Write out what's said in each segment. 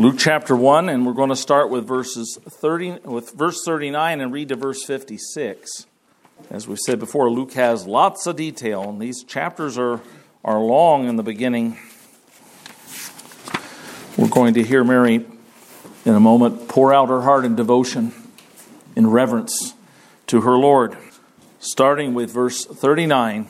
Luke chapter 1, and we're going to start with verse 39 and read to verse 56. As we said before, Luke has lots of detail, and these chapters are long in the beginning. We're going to hear Mary in a moment pour out her heart in devotion, in reverence to her Lord. Starting with verse 39.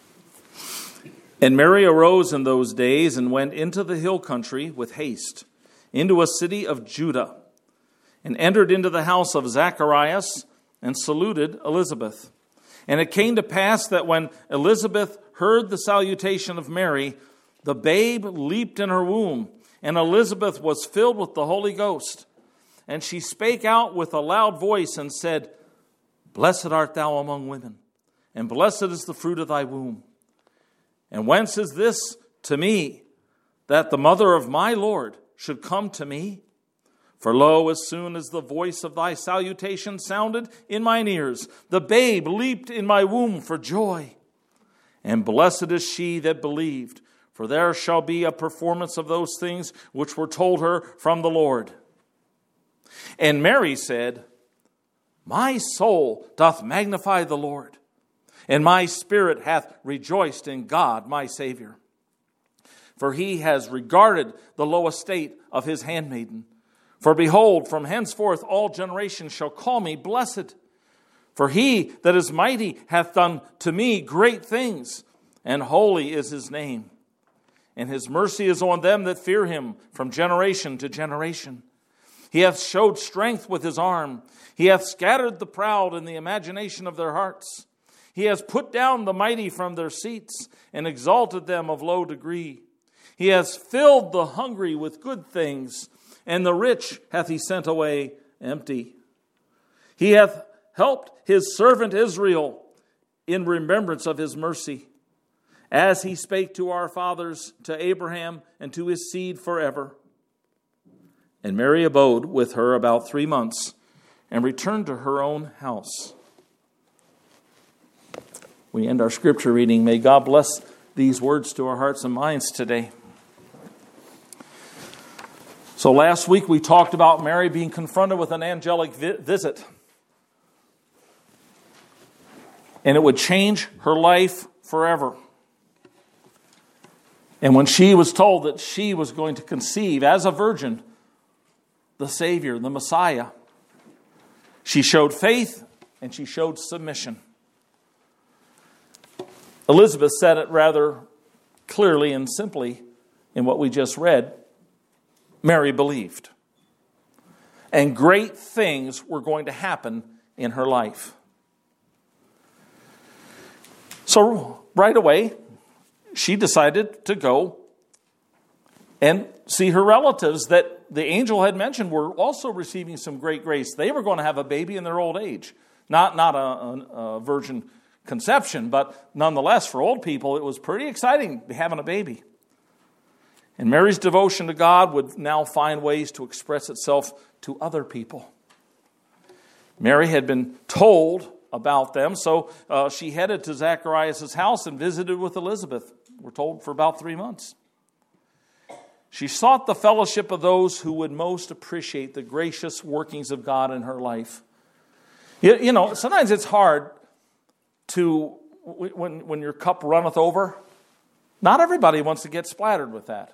And Mary arose in those days and went into the hill country with haste, into a city of Judah, and entered into the house of Zacharias, and saluted Elizabeth. And it came to pass that when Elizabeth heard the salutation of Mary, the babe leaped in her womb, and Elizabeth was filled with the Holy Ghost. And she spake out with a loud voice and said, Blessed art thou among women, and blessed is the fruit of thy womb. And whence is this to me, that the mother of my Lord should come to me? For lo, as soon as the voice of thy salutation sounded in mine ears, the babe leaped in my womb for joy. And blessed is she that believed, for there shall be a performance of those things which were told her from the Lord. And Mary said, My soul doth magnify the Lord, and my spirit hath rejoiced in God my Savior. For he has regarded the low estate of his handmaiden. For behold, from henceforth all generations shall call me blessed. For he that is mighty hath done to me great things, and holy is his name. And his mercy is on them that fear him from generation to generation. He hath showed strength with his arm. He hath scattered the proud in the imagination of their hearts. He has put down the mighty from their seats, and exalted them of low degree. He has filled the hungry with good things, and the rich hath he sent away empty. He hath helped his servant Israel in remembrance of his mercy, as he spake to our fathers, to Abraham, and to his seed forever. And Mary abode with her about 3 months, and returned to her own house. We end our scripture reading. May God bless these words to our hearts and minds today. So last week we talked about Mary being confronted with an angelic visit. And it would change her life forever. And when she was told that she was going to conceive as a virgin the Savior, the Messiah, she showed faith and she showed submission. Elizabeth said it rather clearly and simply in what we just read. Mary believed. And great things were going to happen in her life. So right away, she decided to go and see her relatives that the angel had mentioned were also receiving some great grace. They were going to have a baby in their old age. Not a virgin conception, but nonetheless, for old people, it was pretty exciting having a baby. And Mary's devotion to God would now find ways to express itself to other people. Mary had been told about them, so she headed to Zacharias' house and visited with Elizabeth. We're told for about 3 months. She sought the fellowship of those who would most appreciate the gracious workings of God in her life. You know, sometimes it's hard to, when your cup runneth over, not everybody wants to get splattered with that.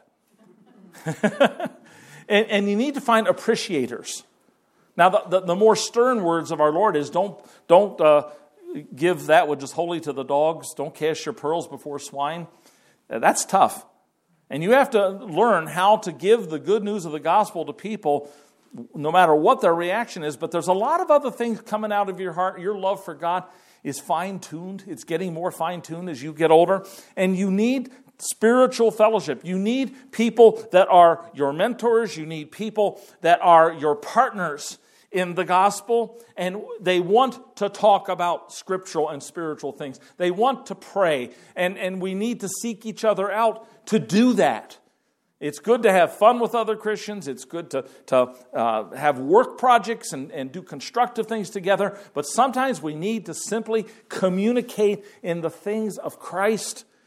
and you need to find appreciators. Now, the more stern words of our Lord is don't give that which is holy to the dogs. Don't cast your pearls before swine. That's tough. And you have to learn how to give the good news of the gospel to people no matter what their reaction is. But there's a lot of other things coming out of your heart. Your love for God is fine-tuned. It's getting more fine-tuned as you get older. And you need spiritual fellowship. You need people that are your mentors. You need people that are your partners in the gospel. And they want to talk about scriptural and spiritual things. They want to pray. And we need to seek each other out to do that. It's good to have fun with other Christians. It's good to have work projects and do constructive things together. But sometimes we need to simply communicate in the things of Christ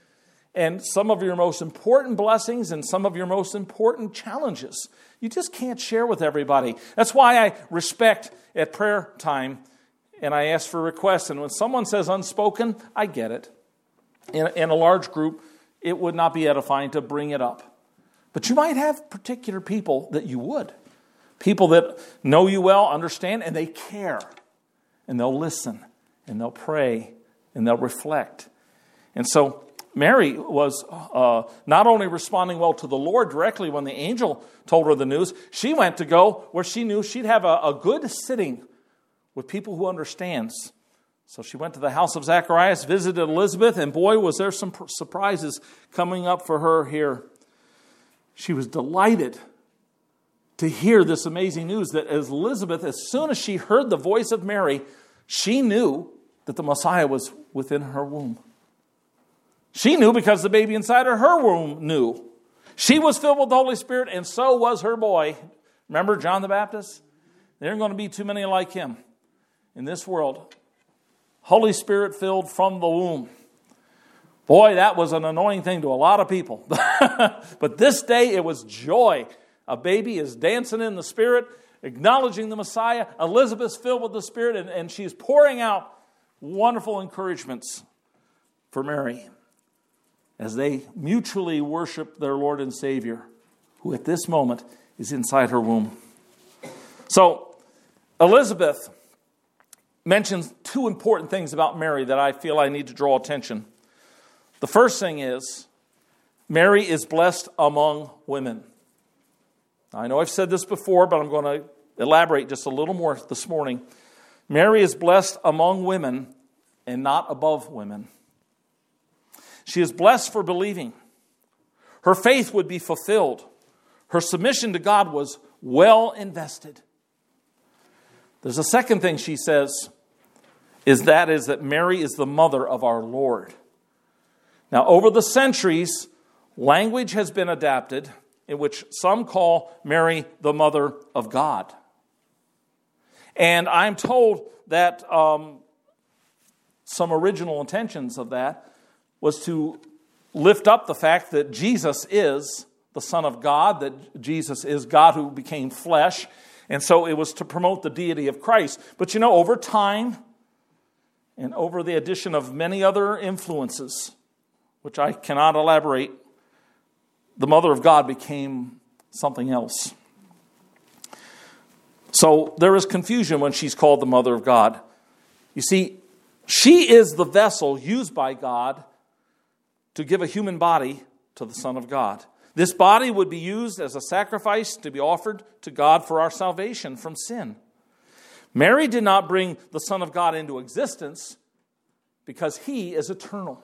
and some of your most important blessings and some of your most important challenges. You just can't share with everybody. That's why I respect at prayer time and I ask for requests. And when someone says unspoken, I get it. In a large group, it would not be edifying to bring it up. But you might have particular people that you would. People that know you well, understand, and they care. And they'll listen, and they'll pray, and they'll reflect. And so Mary was not only responding well to the Lord directly when the angel told her the news, she went to go where she knew she'd have a good sitting with people who understands. So she went to the house of Zacharias, visited Elizabeth, and boy, was there some surprises coming up for her here. She was delighted to hear this amazing news that as Elizabeth, as soon as she heard the voice of Mary, she knew that the Messiah was within her womb. She knew because the baby inside of her womb knew. She was filled with the Holy Spirit, and so was her boy. Remember John the Baptist? There aren't going to be too many like him in this world. Holy Spirit filled from the womb. Boy, that was an annoying thing to a lot of people. But this day it was joy. A baby is dancing in the Spirit, acknowledging the Messiah. Elizabeth's filled with the Spirit, and she's pouring out wonderful encouragements for Mary as they mutually worship their Lord and Savior, who at this moment is inside her womb. So, Elizabeth mentions two important things about Mary that I feel I need to draw attention. The first thing is, Mary is blessed among women. I know I've said this before, but I'm going to elaborate just a little more this morning. Mary is blessed among women and not above women. She is blessed for believing. Her faith would be fulfilled. Her submission to God was well invested. There's a second thing she says, is that Mary is the mother of our Lord. Now, over the centuries, language has been adapted in which some call Mary the mother of God. And I'm told that some original intentions of that was to lift up the fact that Jesus is the Son of God, that Jesus is God who became flesh. And so it was to promote the deity of Christ. But you know, over time, and over the addition of many other influences, which I cannot elaborate, the Mother of God became something else. So there is confusion when she's called the Mother of God. You see, she is the vessel used by God to give a human body to the Son of God. This body would be used as a sacrifice to be offered to God for our salvation from sin. Mary did not bring the Son of God into existence because He is eternal.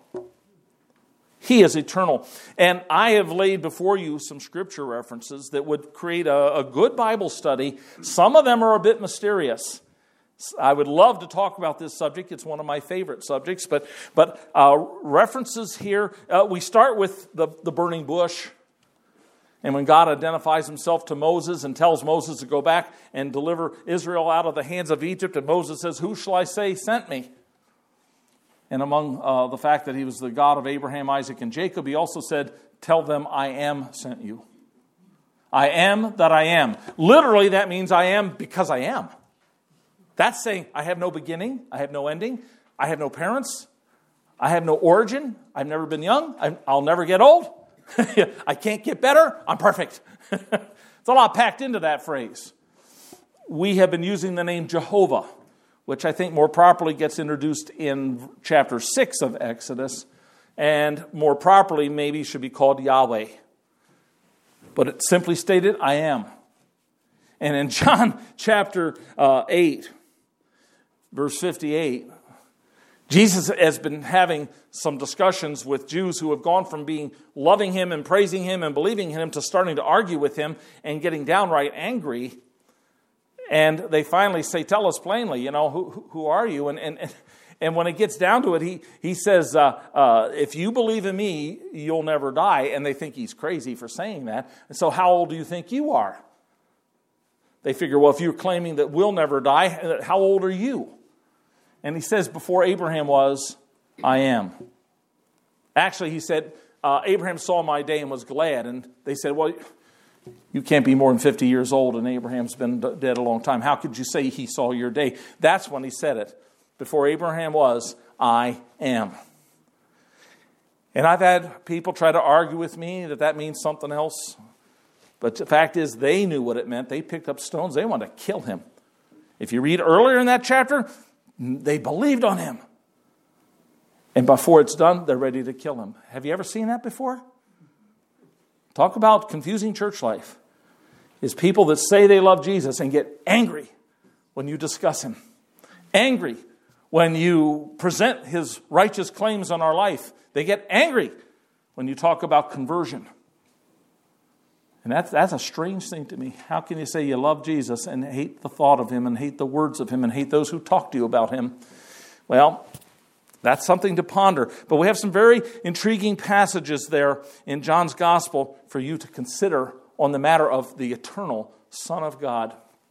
He is eternal. And I have laid before you some scripture references that would create a good Bible study. Some of them are a bit mysterious. I would love to talk about this subject. It's one of my favorite subjects. But references here, we start with the burning bush. And when God identifies Himself to Moses and tells Moses to go back and deliver Israel out of the hands of Egypt, and Moses says, "Who shall I say sent me?" And among the fact that He was the God of Abraham, Isaac, and Jacob, He also said, "Tell them I am sent you." I am that I am. Literally, that means I am because I am. That's saying I have no beginning, I have no ending, I have no parents, I have no origin, I've never been young, I'll never get old, I can't get better, I'm perfect. It's a lot packed into that phrase. We have been using the name Jehovah, which I think more properly gets introduced in chapter 6 of Exodus, and more properly maybe should be called Yahweh. But it simply stated, I am. And in John chapter 8, verse 58, Jesus has been having some discussions with Jews who have gone from being loving Him and praising Him and believing in Him to starting to argue with Him and getting downright angry. And they finally say, "Tell us plainly, who are you?" And when it gets down to it, he says, "If you believe in me, you'll never die." And they think he's crazy for saying that. And so how old do you think you are? They figure, well, if you're claiming that we'll never die, how old are you? And he says, before Abraham was, I am. Actually, he said, Abraham saw my day and was glad. And they said, well, you can't be more than 50 years old, and Abraham's been dead a long time. How could you say he saw your day? That's when he said it. Before Abraham was, I am. And I've had people try to argue with me that means something else. But the fact is, they knew what it meant. They picked up stones. They wanted to kill him. If you read earlier in that chapter, they believed on him. And before it's done, they're ready to kill him. Have you ever seen that before? Talk about confusing church life. Is people that say they love Jesus and get angry when you discuss him. Angry when you present his righteous claims on our life. They get angry when you talk about conversion. And that's a strange thing to me. How can you say you love Jesus and hate the thought of him and hate the words of him and hate those who talk to you about him? Well, that's something to ponder. But we have some very intriguing passages there in John's Gospel for you to consider on the matter of the eternal Son of God.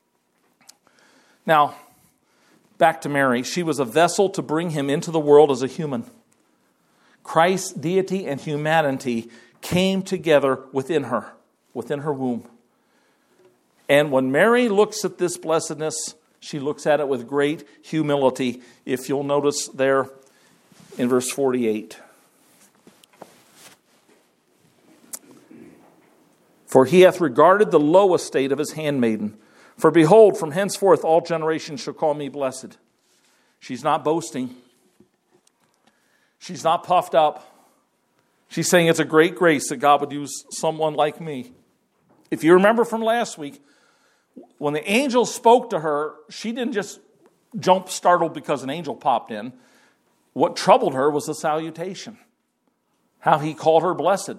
Now, back to Mary. She was a vessel to bring him into the world as a human. Christ's deity and humanity came together within her womb. And when Mary looks at this blessedness, she looks at it with great humility. If you'll notice there in verse 48. For he hath regarded the low estate of his handmaiden. For behold, from henceforth all generations shall call me blessed. She's not boasting. She's not puffed up. She's saying it's a great grace that God would use someone like me. If you remember from last week, when the angel spoke to her, she didn't just jump startled because an angel popped in. What troubled her was the salutation, how he called her blessed.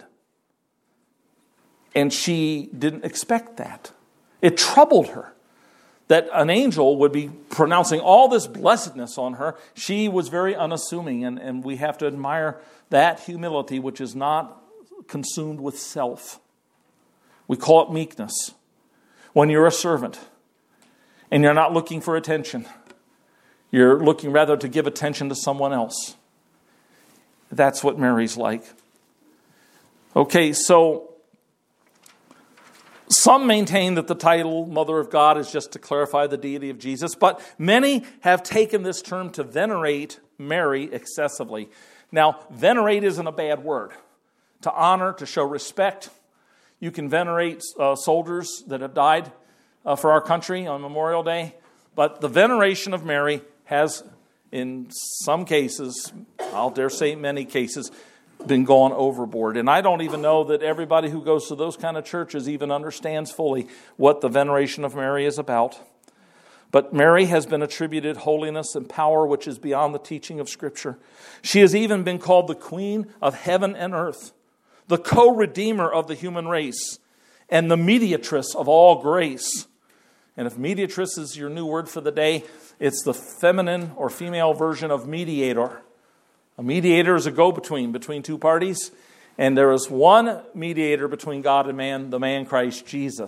And she didn't expect that. It troubled her that an angel would be pronouncing all this blessedness on her. She was very unassuming, and we have to admire that humility which is not consumed with self. We call it meekness. When you're a servant and you're not looking for attention, you're looking rather to give attention to someone else. That's what Mary's like. Okay, so some maintain that the title Mother of God is just to clarify the deity of Jesus, but many have taken this term to venerate Mary excessively. Now, venerate isn't a bad word. To honor, to show respect. You can venerate soldiers that have died for our country on Memorial Day, but the veneration of Mary has, in some cases, I'll dare say many cases, been gone overboard. And I don't even know that everybody who goes to those kind of churches even understands fully what the veneration of Mary is about. But Mary has been attributed holiness and power which is beyond the teaching of Scripture. She has even been called the Queen of heaven and earth, the co-redeemer of the human race, and the mediatress of all grace. And if mediatress is your new word for the day, it's the feminine or female version of mediator. A mediator is a go-between between two parties, and there is one mediator between God and man, the man Christ Jesus.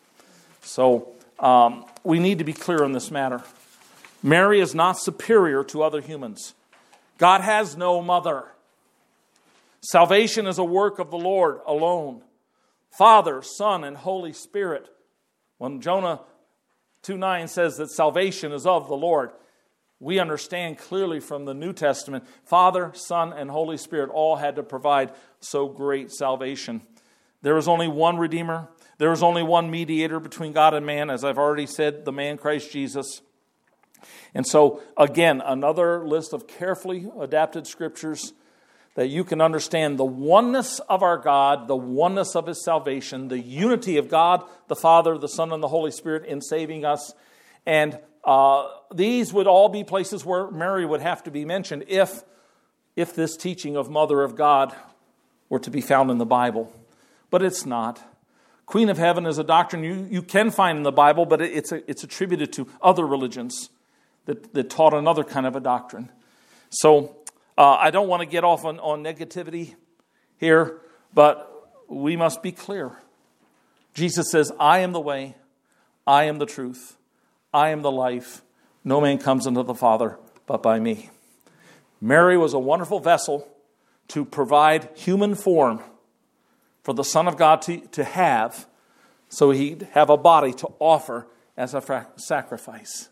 So we need to be clear on this matter. Mary is not superior to other humans. God has no mother. Salvation is a work of the Lord alone. Father, Son, and Holy Spirit. When Jonah 2:9 says that salvation is of the Lord, we understand clearly from the New Testament, Father, Son, and Holy Spirit all had to provide so great salvation. There is only one Redeemer. There is only one mediator between God and man, as I've already said, the man Christ Jesus. And so, again, another list of carefully adapted scriptures that you can understand the oneness of our God, the oneness of His salvation, the unity of God, the Father, the Son, and the Holy Spirit in saving us. And these would all be places where Mary would have to be mentioned if this teaching of Mother of God were to be found in the Bible. But it's not. Queen of Heaven is a doctrine you can find in the Bible, but it's attributed to other religions that taught another kind of a doctrine. So I don't want to get off on negativity here, but we must be clear. Jesus says, I am the way, I am the truth, I am the life. No man comes unto the Father but by me. Mary was a wonderful vessel to provide human form for the Son of God to have, so he'd have a body to offer as a sacrifice.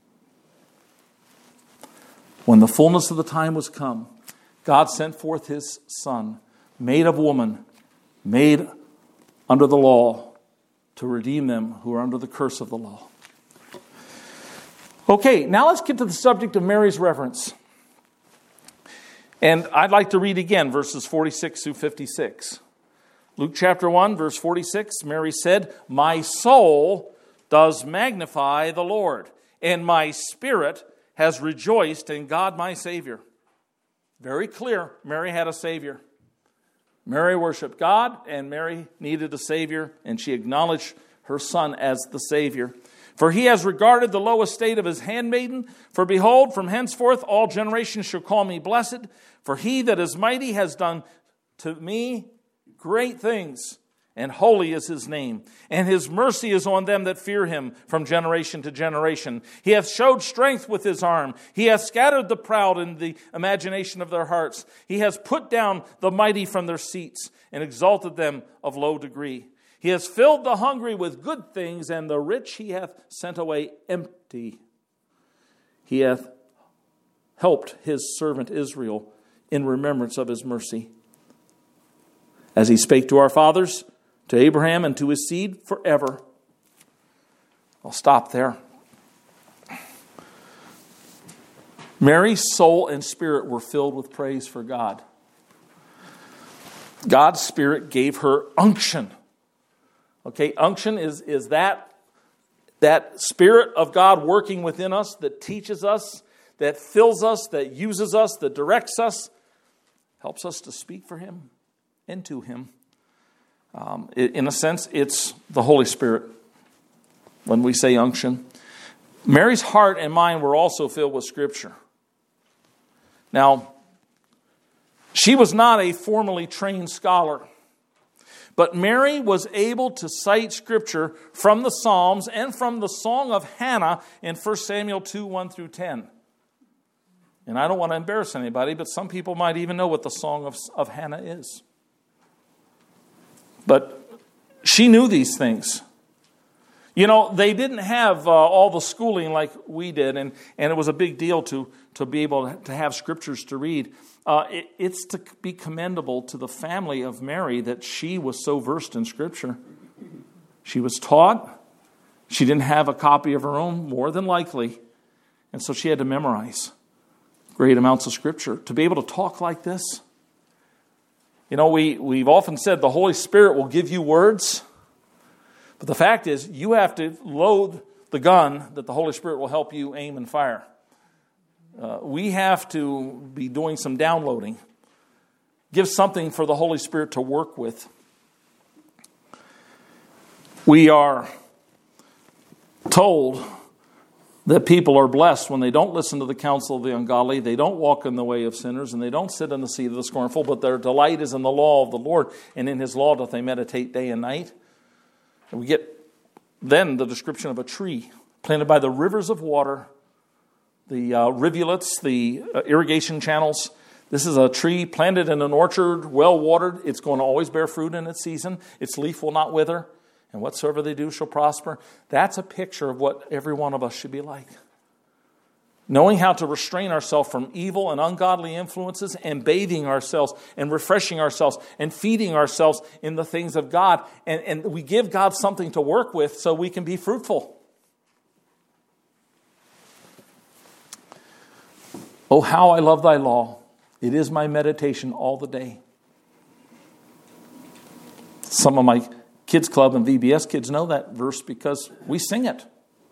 When the fullness of the time was come, God sent forth his Son, made of woman, made under the law, to redeem them who are under the curse of the law. Okay, now let's get to the subject of Mary's reverence. And I'd like to read again verses 46 through 56. Luke chapter 1, verse 46, Mary said, "My soul does magnify the Lord, and my spirit has rejoiced in God my Savior." Very clear, Mary had a Savior. Mary worshiped God, and Mary needed a Savior, and she acknowledged her Son as the Savior. "For he has regarded the low estate of his handmaiden. For behold, from henceforth all generations shall call me blessed. For he that is mighty has done to me great things, and holy is his name. And his mercy is on them that fear him from generation to generation. He hath showed strength with his arm. He hath scattered the proud in the imagination of their hearts. He has put down the mighty from their seats, and exalted them of low degree. He has filled the hungry with good things, and the rich he hath sent away empty. He hath helped his servant Israel in remembrance of his mercy, as he spake to our fathers, to Abraham, and to his seed forever." I'll stop there. Mary's soul and spirit were filled with praise for God. God's Spirit gave her unction. Okay, unction is that Spirit of God working within us that teaches us, that fills us, that uses us, that directs us, helps us to speak for him and to him. In a sense, it's the Holy Spirit when we say unction. Mary's heart and mind were also filled with Scripture. Now, she was not a formally trained scholar, but Mary was able to cite Scripture from the Psalms and from the Song of Hannah in 1 Samuel 2, 1 through 10. And I don't want to embarrass anybody, but some people might even know what the Song of Hannah is. But she knew these things. You know, they didn't have all the schooling like we did, and it was a big deal to be able to have scriptures to read. It's to be commendable to the family of Mary that she was so versed in Scripture. She was taught. She didn't have a copy of her own, more than likely, and so she had to memorize great amounts of Scripture. To be able to talk like this, you know, we've often said the Holy Spirit will give you words, but the fact is you have to load the gun that the Holy Spirit will help you aim and fire. We have to be doing some downloading. Give something for the Holy Spirit to work with. We are told that people are blessed when they don't listen to the counsel of the ungodly, they don't walk in the way of sinners, and they don't sit in the seat of the scornful, but their delight is in the law of the Lord, and in his law doth they meditate day and night. And we get then the description of a tree planted by the rivers of water, the rivulets, the irrigation channels. This is a tree planted in an orchard, well watered. It's going to always bear fruit in its season. Its leaf will not wither, and whatsoever they do shall prosper. That's a picture of what every one of us should be like. Knowing how to restrain ourselves from evil and ungodly influences, and bathing ourselves and refreshing ourselves and feeding ourselves in the things of God. And we give God something to work with so we can be fruitful. Oh, how I love thy law. It is my meditation all the day. Some of my kids club and VBS kids know that verse because we sing it.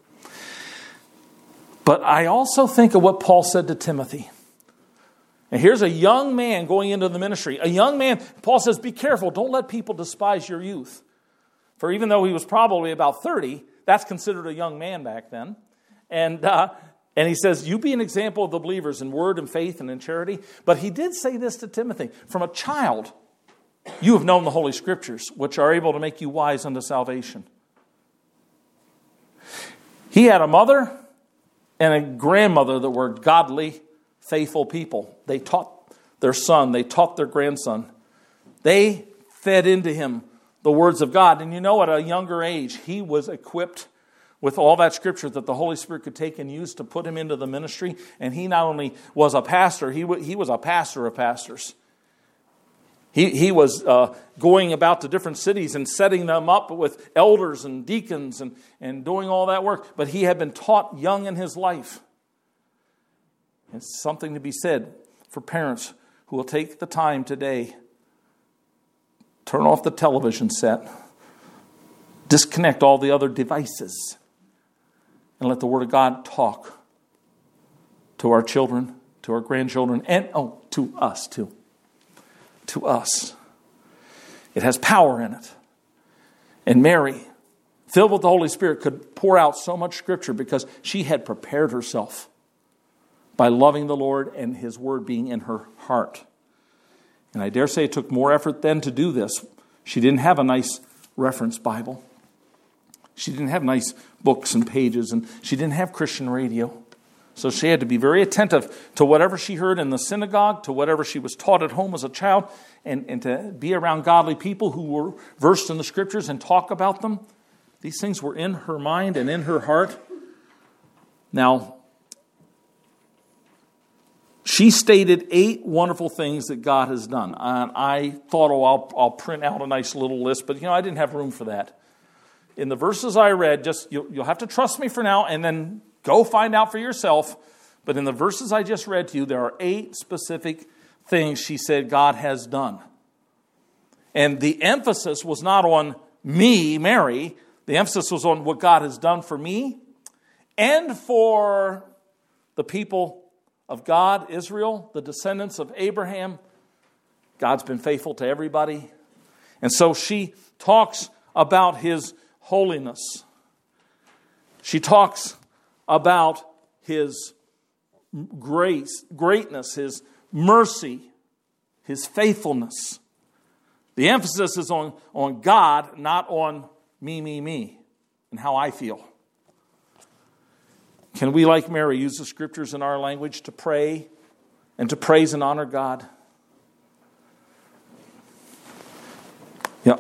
But I also think of what Paul said to Timothy. And here's a young man going into the ministry. A young man, Paul says, be careful. Don't let people despise your youth. For even though he was probably about 30, that's considered a young man back then. And he says, you be an example of the believers in word and faith and in charity. But he did say this to Timothy. From a child, you have known the Holy Scriptures, which are able to make you wise unto salvation. He had a mother and a grandmother that were godly, faithful people. They taught their son. They taught their grandson. They fed into him the words of God. And at a younger age, he was equipped with all that Scripture that the Holy Spirit could take and use to put him into the ministry. And he not only was a pastor, he was a pastor of pastors. He was going about to different cities and setting them up with elders and deacons and doing all that work. But he had been taught young in his life. It's something to be said for parents who will take the time today, turn off the television set, disconnect all the other devices, and let the Word of God talk to our children, to our grandchildren, and to us too. To us. It has power in it. And Mary, filled with the Holy Spirit, could pour out so much Scripture because she had prepared herself by loving the Lord and His Word being in her heart. And I dare say it took more effort then to do this. She didn't have a nice reference Bible. She didn't have nice books and pages, and she didn't have Christian radio. So she had to be very attentive to whatever she heard in the synagogue, to whatever she was taught at home as a child, and to be around godly people who were versed in the Scriptures and talk about them. These things were in her mind and in her heart. Now, she stated 8 wonderful things that God has done. And I thought, I'll print out a nice little list, but I didn't have room for that. In the verses I read, you'll have to trust me for now, and then go find out for yourself. But in the verses I just read to you, there are 8 specific things she said God has done. And the emphasis was not on me, Mary. The emphasis was on what God has done for me and for the people of God, Israel, the descendants of Abraham. God's been faithful to everybody. And so she talks about His holiness. She talks about His greatness, His mercy, His faithfulness. The emphasis is on God, not on me, and how I feel. Can we, like Mary, use the Scriptures in our language to pray and to praise and honor God? Yeah.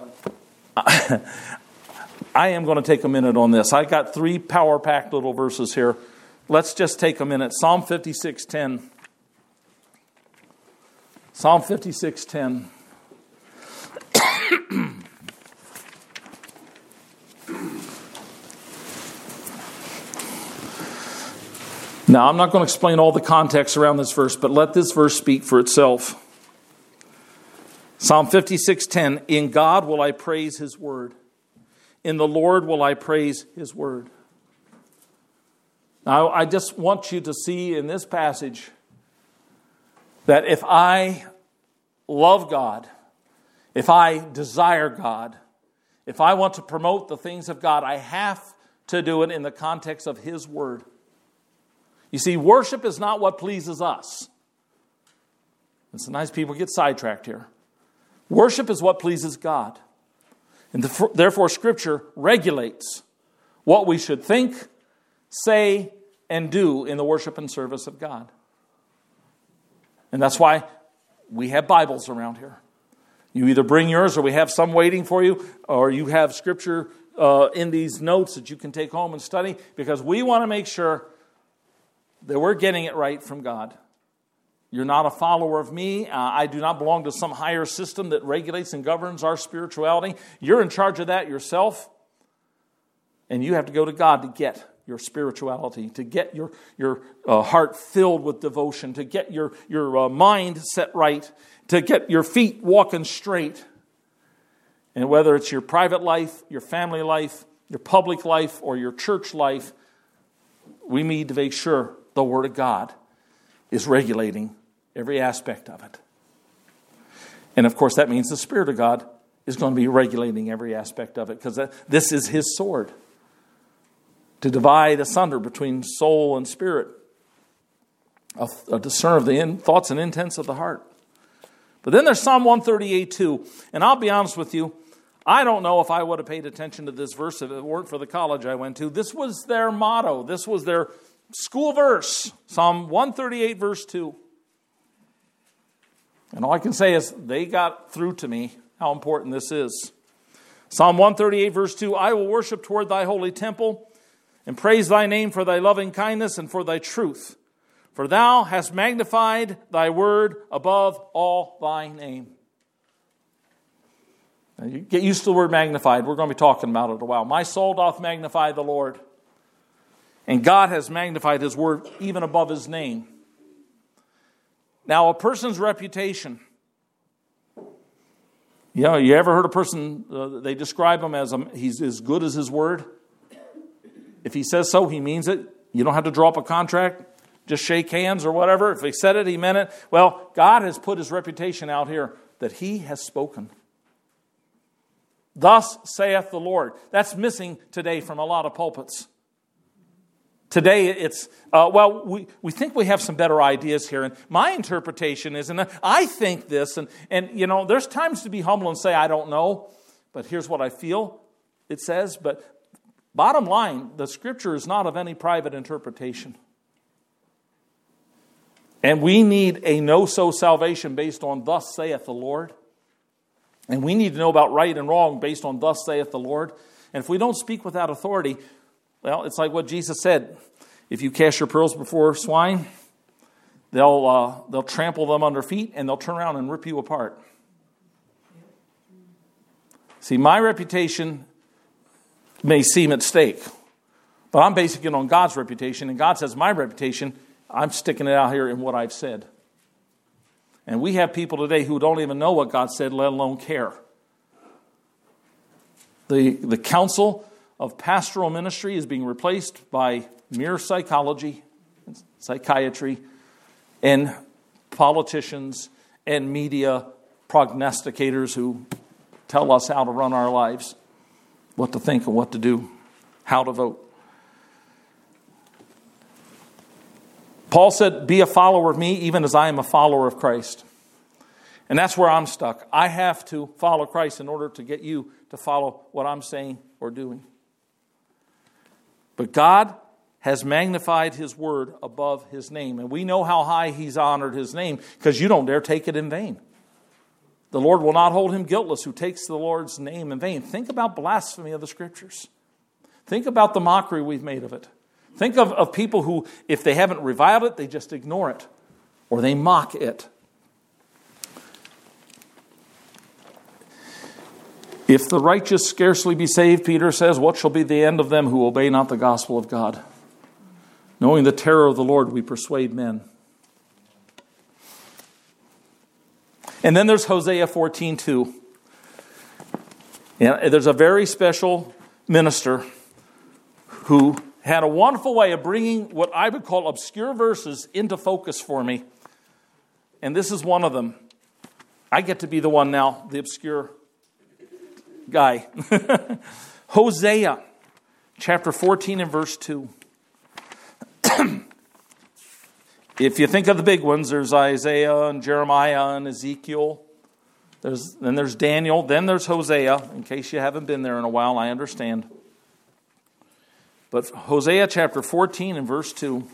I am going to take a minute on this. I got 3 power-packed little verses here. Let's just take a minute. Psalm 56:10. Psalm 56:10. Now, I'm not going to explain all the context around this verse, but let this verse speak for itself. Psalm 56:10. In God will I praise His word. In the Lord will I praise His word. Now, I just want you to see in this passage that if I love God, if I desire God, if I want to promote the things of God, I have to do it in the context of His word. You see, worship is not what pleases us. And sometimes people get sidetracked here. Worship is what pleases God. And therefore, Scripture regulates what we should think, say, and do in the worship and service of God. And that's why we have Bibles around here. You either bring yours or we have some waiting for you, or you have Scripture in these notes that you can take home and study, because we want to make sure that we're getting it right from God. You're not a follower of me. I do not belong to some higher system that regulates and governs our spirituality. You're in charge of that yourself. And you have to go to God to get your spirituality, to get your heart filled with devotion, to get your mind set right, to get your feet walking straight. And whether it's your private life, your family life, your public life, or your church life, we need to make sure the Word of God is regulating every aspect of it. And of course, that means the Spirit of God is going to be regulating every aspect of it, because this is His sword to divide asunder between soul and spirit, a discern of the thoughts and intents of the heart. But then there's Psalm 138:2, and I'll be honest with you, I don't know if I would have paid attention to this verse if it weren't for the college I went to. This was their motto. This was their school verse. Psalm 138, verse 2. And all I can say is they got through to me how important this is. Psalm 138 verse 2, I will worship toward thy holy temple and praise thy name for thy loving kindness and for thy truth. For thou hast magnified thy word above all thy name. Now you get used to the word magnified. We're going to be talking about it a while. My soul doth magnify the Lord. And God has magnified his word even above his name. Now, a person's reputation. You ever heard a person, they describe him as he's as good as his word? If he says so, he means it. You don't have to draw up a contract. Just shake hands or whatever. If he said it, he meant it. Well, God has put his reputation out here that he has spoken. Thus saith the Lord. That's missing today from a lot of pulpits. Today it's, we think we have some better ideas here. And my interpretation is, and I think this, and there's times to be humble and say, I don't know, but here's what I feel it says. But bottom line, the Scripture is not of any private interpretation. And we need a no-so salvation based on thus saith the Lord. And we need to know about right and wrong based on thus saith the Lord. And if we don't speak without authority, well, it's like what Jesus said. If you cast your pearls before swine, they'll trample them under feet and they'll turn around and rip you apart. See, my reputation may seem at stake, but I'm basing it on God's reputation. And God says my reputation, I'm sticking it out here in what I've said. And we have people today who don't even know what God said, let alone care. The counsel of pastoral ministry is being replaced by mere psychology, psychiatry, and politicians and media prognosticators who tell us how to run our lives, what to think and what to do, how to vote. Paul said, be a follower of me even as I am a follower of Christ. And that's where I'm stuck. I have to follow Christ in order to get you to follow what I'm saying or doing. But God has magnified his word above his name. And we know how high he's honored his name because you don't dare take it in vain. The Lord will not hold him guiltless who takes the Lord's name in vain. Think about blasphemy of the Scriptures. Think about the mockery we've made of it. Think of people who, if they haven't reviled it, they just ignore it. Or they mock it. If the righteous scarcely be saved, Peter says, what shall be the end of them who obey not the gospel of God? Knowing the terror of the Lord, we persuade men. And then there's Hosea 14:2. And there's a very special minister who had a wonderful way of bringing what I would call obscure verses into focus for me. And this is one of them. I get to be the one now, the obscure guy. Hosea, chapter 14 and verse 2. If you think of the big ones, there's Isaiah and Jeremiah and Ezekiel. Then there's Daniel. Then there's Hosea. In case you haven't been there in a while, I understand. But Hosea chapter 14 and verse 2.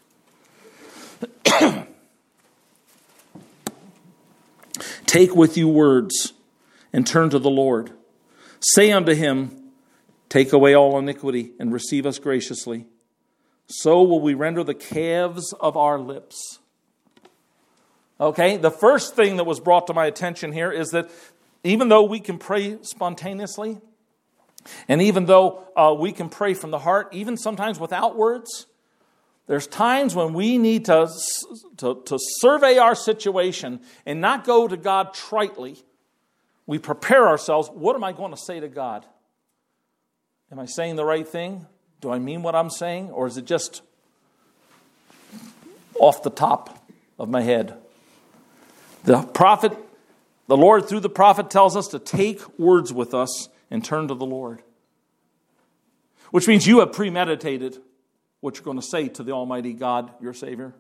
Take with you words and turn to the Lord. Say unto him, take away all iniquity and receive us graciously. So will we render the calves of our lips. Okay, the first thing that was brought to my attention here is that even though we can pray spontaneously, and even though we can pray from the heart, even sometimes without words, there's times when we need to survey our situation and not go to God tritely. We prepare ourselves. What am I going to say to God? Am I saying the right thing? Do I mean what I'm saying? Or is it just off the top of my head? The Lord through the prophet tells us to take words with us and turn to the Lord. Which means you have premeditated what you're going to say to the Almighty God, your Savior.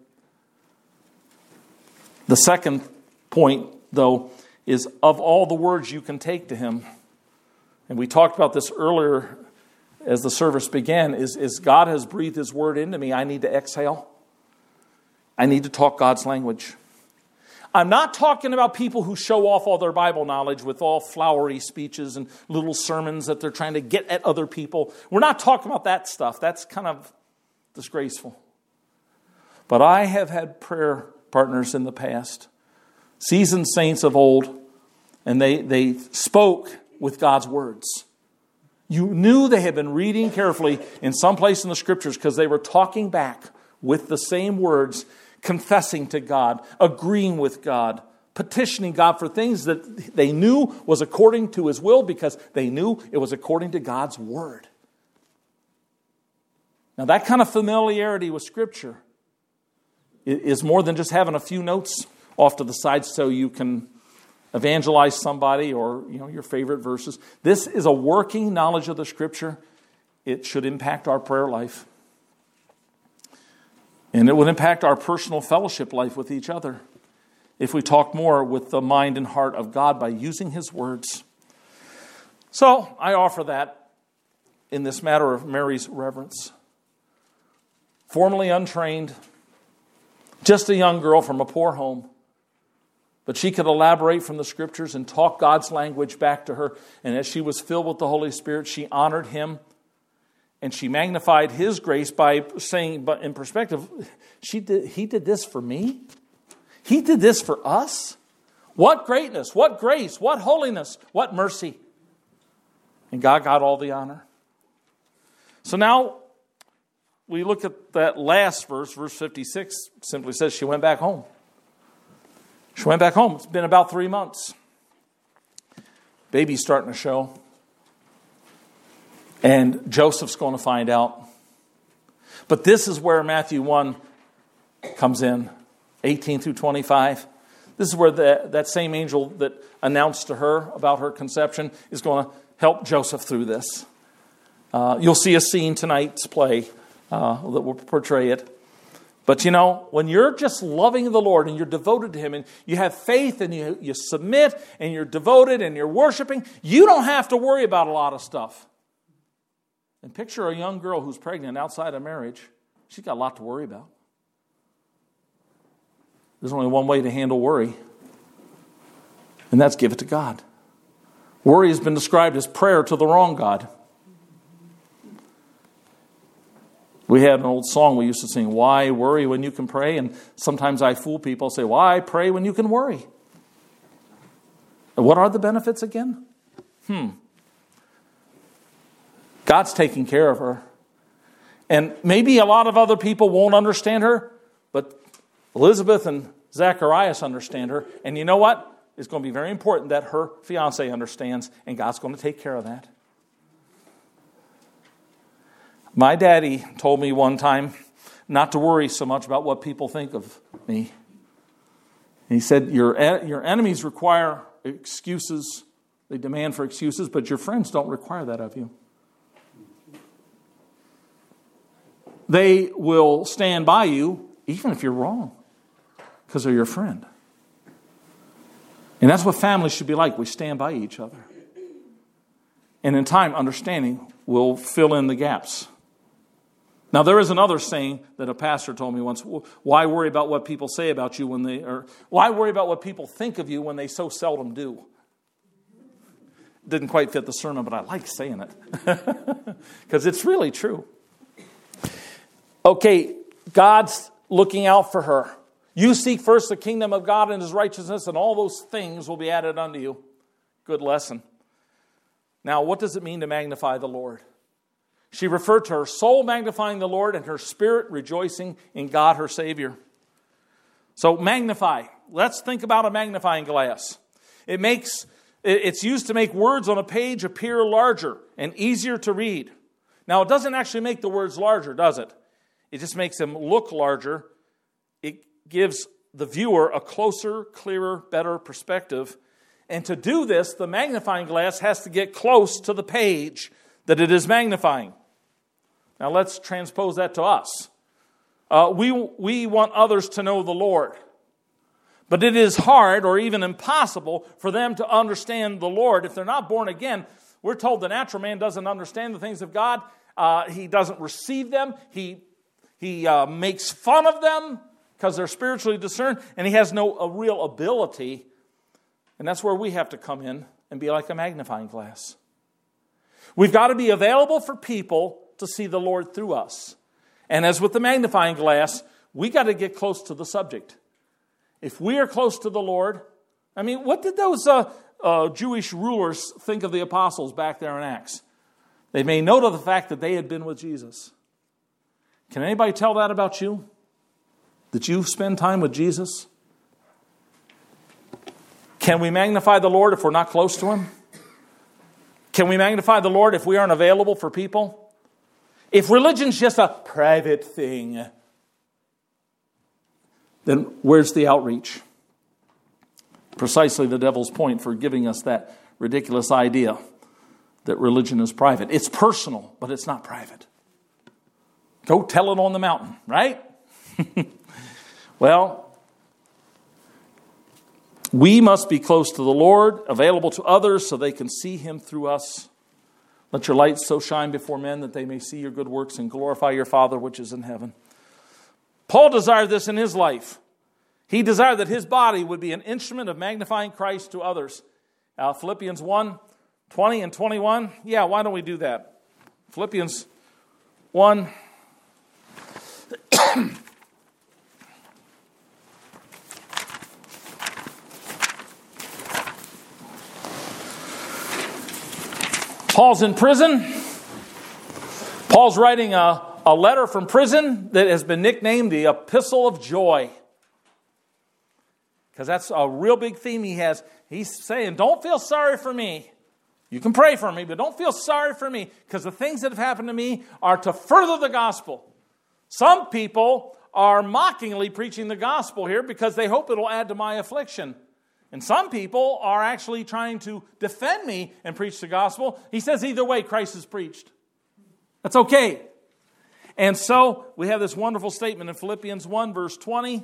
The second point, though, is of all the words you can take to Him, and we talked about this earlier as the service began, is God has breathed His word into me. I need to exhale. I need to talk God's language. I'm not talking about people who show off all their Bible knowledge with all flowery speeches and little sermons that they're trying to get at other people. We're not talking about that stuff. That's kind of disgraceful. But I have had prayer partners in the past, seasoned saints of old, and they spoke with God's words. You knew they had been reading carefully in some place in the Scriptures because they were talking back with the same words, confessing to God, agreeing with God, petitioning God for things that they knew was according to His will because they knew it was according to God's Word. Now that kind of familiarity with Scripture is more than just having a few notes off to the side so you can evangelize somebody or your favorite verses. This is a working knowledge of the Scripture. It should impact our prayer life. And it would impact our personal fellowship life with each other if we talk more with the mind and heart of God by using His words. So I offer that in this matter of Mary's reverence. Formerly untrained, just a young girl from a poor home, but she could elaborate from the Scriptures and talk God's language back to her. And as she was filled with the Holy Spirit, she honored Him. And she magnified His grace by saying, but in perspective, He did this for me? He did this for us? What greatness, what grace, what holiness, what mercy. And God got all the honor. So now we look at that last verse, verse 56, simply says she went back home. She went back home. It's been about 3 months. Baby's starting to show. And Joseph's going to find out. But this is where Matthew 1 comes in, 18 through 25. This is where that same angel that announced to her about her conception is going to help Joseph through this. You'll see a scene tonight's play that will portray it. But when you're just loving the Lord and you're devoted to Him and you have faith and you submit and you're devoted and you're worshiping, you don't have to worry about a lot of stuff. And picture a young girl who's pregnant outside of marriage. She's got a lot to worry about. There's only one way to handle worry, and that's give it to God. Worry has been described as prayer to the wrong God. We had an old song we used to sing, "Why worry when you can pray?" And sometimes I fool people, say, "Why pray when you can worry?" And what are the benefits again? God's taking care of her. And maybe a lot of other people won't understand her, but Elizabeth and Zacharias understand her. And you know what? It's going to be very important that her fiancé understands, and God's going to take care of that. My daddy told me one time not to worry so much about what people think of me. And he said, your enemies require excuses. They demand for excuses, but your friends don't require that of you. They will stand by you even if you're wrong because they're your friend. And that's what families should be like. We stand by each other. And in time, understanding will fill in the gaps. Now, there is another saying that a pastor told me once. Why worry about what people say about you why worry about what people think of you when they so seldom do? Didn't quite fit the sermon, but I like saying it. Because it's really true. Okay, God's looking out for her. You seek first the kingdom of God and His righteousness, and all those things will be added unto you. Good lesson. Now, what does it mean to magnify the Lord? She referred to her soul magnifying the Lord and her spirit rejoicing in God, her Savior. So magnify. Let's think about a magnifying glass. It's used to make words on a page appear larger and easier to read. Now, it doesn't actually make the words larger, does it? It just makes them look larger. It gives the viewer a closer, clearer, better perspective. And to do this, the magnifying glass has to get close to the page that it is magnifying. Now let's transpose that to us. We want others to know the Lord. But it is hard or even impossible for them to understand the Lord. If they're not born again, we're told the natural man doesn't understand the things of God. He doesn't receive them. He makes fun of them because they're spiritually discerned, and he has no real ability. And that's where we have to come in and be like a magnifying glass. We've got to be available for people to see the Lord through us. And as with the magnifying glass, we got to get close to the subject. If we are close to the Lord, I mean, what did those Jewish rulers think of the apostles back there in Acts? They made note of the fact that they had been with Jesus. Can anybody tell that about you? That you spend time with Jesus? Can we magnify the Lord if we're not close to Him? Can we magnify the Lord if we aren't available for people? If religion's just a private thing, then where's the outreach? Precisely the devil's point for giving us that ridiculous idea that religion is private. It's personal, but it's not private. Go tell it on the mountain, right? Well, we must be close to the Lord, available to others so they can see Him through us. Let your light so shine before men that they may see your good works and glorify your Father which is in heaven. Paul desired this in his life. He desired that his body would be an instrument of magnifying Christ to others. Philippians 1, 20 and 21. Yeah, why don't we do that? Philippians 1. Paul's in prison. Paul's writing a letter from prison that has been nicknamed the Epistle of Joy. Because that's a real big theme he has. He's saying, don't feel sorry for me. You can pray for me, but don't feel sorry for me. Because the things that have happened to me are to further the gospel. Some people are mockingly preaching the gospel here because they hope it'll add to my affliction. And some people are actually trying to defend me and preach the gospel. He says either way, Christ is preached. That's okay. And so we have this wonderful statement in Philippians 1, verse 20.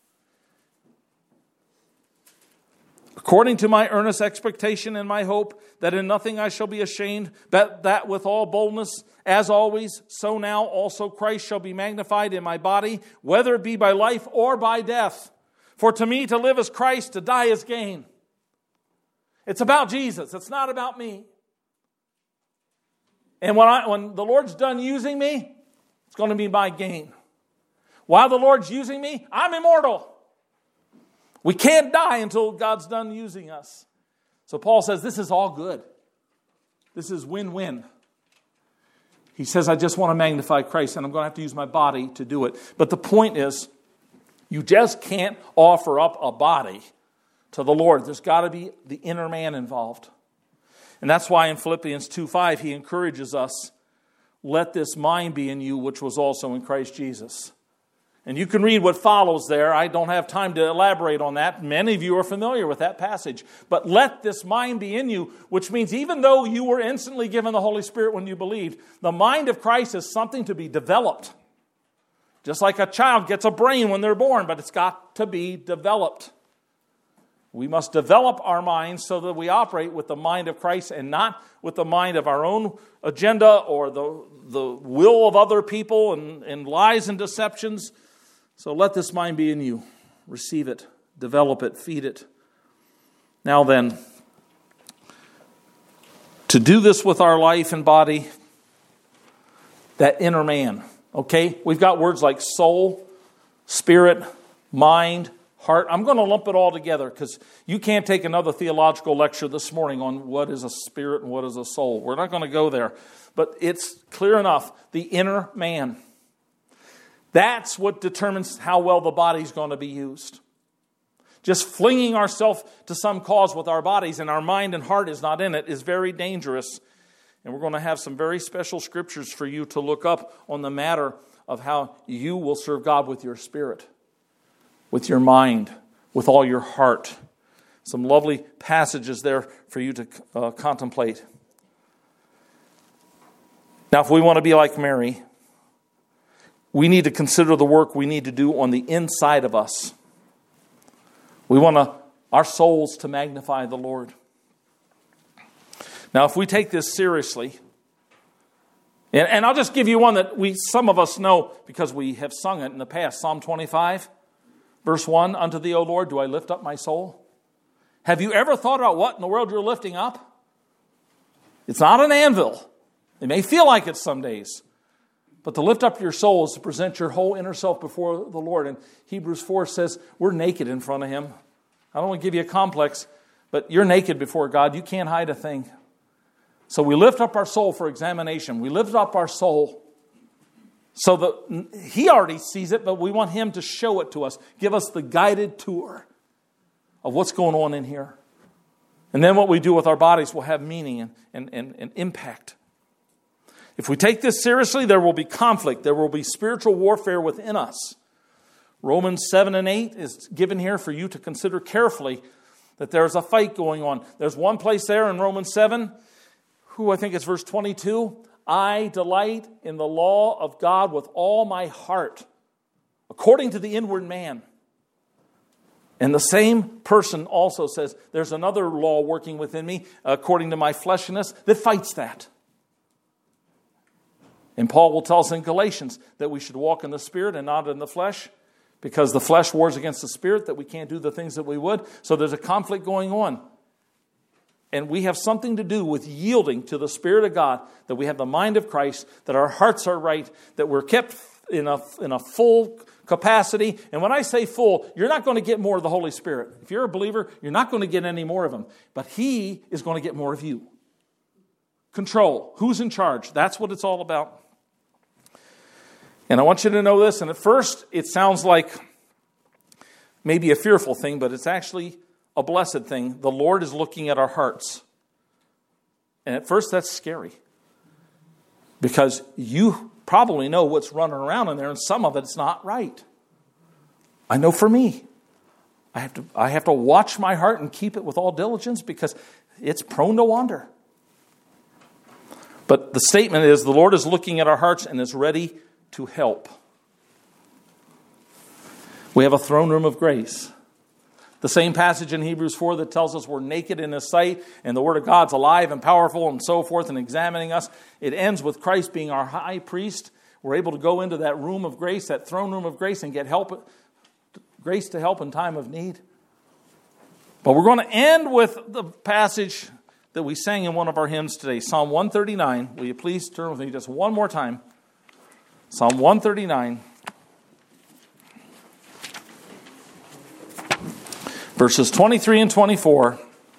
According to my earnest expectation and my hope, that in nothing I shall be ashamed, but that with all boldness, as always, so now also Christ shall be magnified in my body, whether it be by life or by death. For to me to live is Christ, to die is gain. It's about Jesus. It's not about me. And when the Lord's done using me, it's going to be my gain. While the Lord's using me, I'm immortal. We can't die until God's done using us. So Paul says this is all good. This is win-win. He says, I just want to magnify Christ, and I'm going to have to use my body to do it. But the point is, you just can't offer up a body to the Lord. There's got to be the inner man involved. And that's why in Philippians 2:5, he encourages us, let this mind be in you, which was also in Christ Jesus. And you can read what follows there. I don't have time to elaborate on that. Many of you are familiar with that passage. But let this mind be in you, which means even though you were instantly given the Holy Spirit when you believed, the mind of Christ is something to be developed. Just like a child gets a brain when they're born, but it's got to be developed. We must develop our minds so that we operate with the mind of Christ and not with the mind of our own agenda or the will of other people and lies and deceptions. So let this mind be in you. Receive it, develop it, feed it. Now then, to do this with our life and body, that inner man. Okay, we've got words like soul, spirit, mind, heart. I'm going to lump it all together because you can't take another theological lecture this morning on what is a spirit and what is a soul. We're not going to go there. But it's clear enough, the inner man. That's what determines how well the body's going to be used. Just flinging ourselves to some cause with our bodies and our mind and heart is not in it is very dangerous. And we're going to have some very special scriptures for you to look up on the matter of how you will serve God with your spirit, with your mind, with all your heart. Some lovely passages there for you to contemplate. Now, if we want to be like Mary, we need to consider the work we need to do on the inside of us. We want our souls to magnify the Lord. Now, if we take this seriously, and I'll just give you one that some of us know because we have sung it in the past, Psalm 25. Verse 1, unto thee, O Lord, do I lift up my soul? Have you ever thought about what in the world you're lifting up? It's not an anvil. It may feel like it some days. But to lift up your soul is to present your whole inner self before the Lord. And Hebrews 4 says we're naked in front of Him. I don't want to give you a complex, but you're naked before God. You can't hide a thing. So we lift up our soul for examination. We lift up our soul so that He already sees it, but we want Him to show it to us. Give us the guided tour of what's going on in here. And then what we do with our bodies will have meaning and impact. If we take this seriously, there will be conflict. There will be spiritual warfare within us. Romans 7 and 8 is given here for you to consider carefully that there's a fight going on. There's one place there in Romans 7, I think it's verse 22. I delight in the law of God with all my heart, according to the inward man. And the same person also says, there's another law working within me, according to my fleshiness, that fights that. And Paul will tell us in Galatians that we should walk in the Spirit and not in the flesh, because the flesh wars against the Spirit, that we can't do the things that we would. So there's a conflict going on. And we have something to do with yielding to the Spirit of God, that we have the mind of Christ, that our hearts are right, that we're kept in a full capacity. And when I say full, you're not going to get more of the Holy Spirit. If you're a believer, you're not going to get any more of Him. But He is going to get more of you. Control. Who's in charge? That's what it's all about. And I want you to know this, and at first it sounds like maybe a fearful thing, but it's actually a blessed thing. The Lord is looking at our hearts. And at first that's scary, because you probably know what's running around in there, and some of it's not right. I know for me, I have to watch my heart and keep it with all diligence, because it's prone to wander. But the statement is, the Lord is looking at our hearts and is ready to help. We have a throne room of grace. The same passage in Hebrews 4 that tells us we're naked in His sight and the Word of God's alive and powerful and so forth and examining us. It ends with Christ being our high priest. We're able to go into that room of grace, that throne room of grace, and get help, grace to help in time of need. But we're going to end with the passage that we sang in one of our hymns today, Psalm 139. Will you please turn with me just one more time? Psalm 139, verses 23 and 24.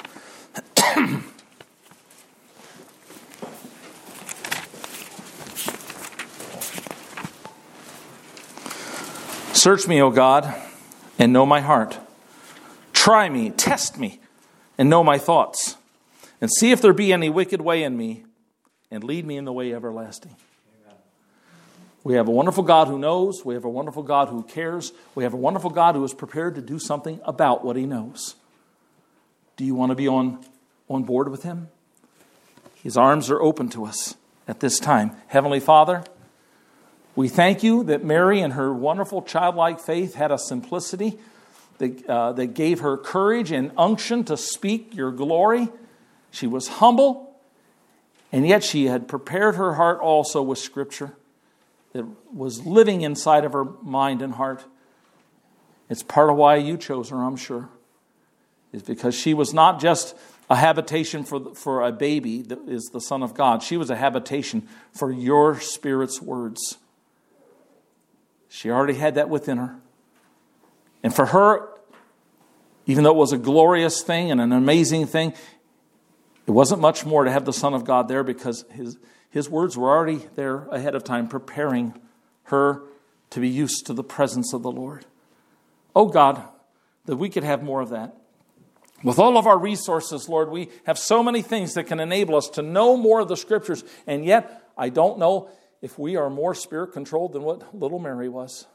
Search me, O God, and know my heart. Try me, test me, and know my thoughts. And see if there be any wicked way in me, and lead me in the way everlasting. We have a wonderful God who knows. We have a wonderful God who cares. We have a wonderful God who is prepared to do something about what He knows. Do you want to be on board with Him? His arms are open to us at this time. Heavenly Father, we thank You that Mary and her wonderful childlike faith had a simplicity that gave her courage and unction to speak Your glory. She was humble, and yet she had prepared her heart also with Scripture that was living inside of her mind and heart. It's part of why You chose her, I'm sure. It's because she was not just a habitation for a baby that is the Son of God. She was a habitation for Your Spirit's words. She already had that within her. And for her, even though it was a glorious thing and an amazing thing, it wasn't much more to have the Son of God there, because His words were already there ahead of time, preparing her to be used to the presence of the Lord. Oh God, that we could have more of that. With all of our resources, Lord, we have so many things that can enable us to know more of the Scriptures. And yet, I don't know if we are more Spirit-controlled than what little Mary was.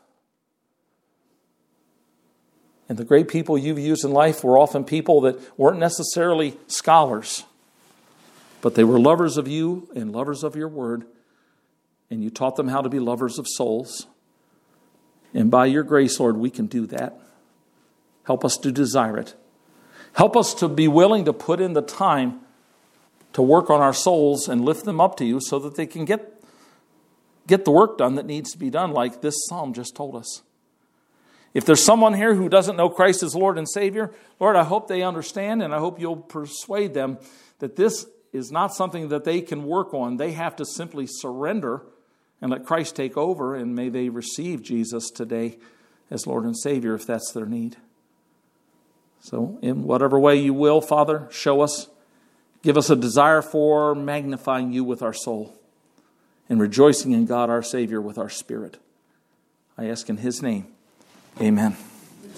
And the great people You've used in life were often people that weren't necessarily scholars, but they were lovers of You and lovers of Your Word. And You taught them how to be lovers of souls. And by Your grace, Lord, we can do that. Help us to desire it. Help us to be willing to put in the time to work on our souls and lift them up to You, so that they can get the work done that needs to be done, like this psalm just told us. If there's someone here who doesn't know Christ as Lord and Savior, Lord, I hope they understand, and I hope you'll persuade them that this is not something that they can work on. They have to simply surrender and let Christ take over, and may they receive Jesus today as Lord and Savior if that's their need. So in whatever way you will, Father, show us, give us a desire for magnifying you with our soul and rejoicing in God our Savior with our spirit. I ask in his name, amen.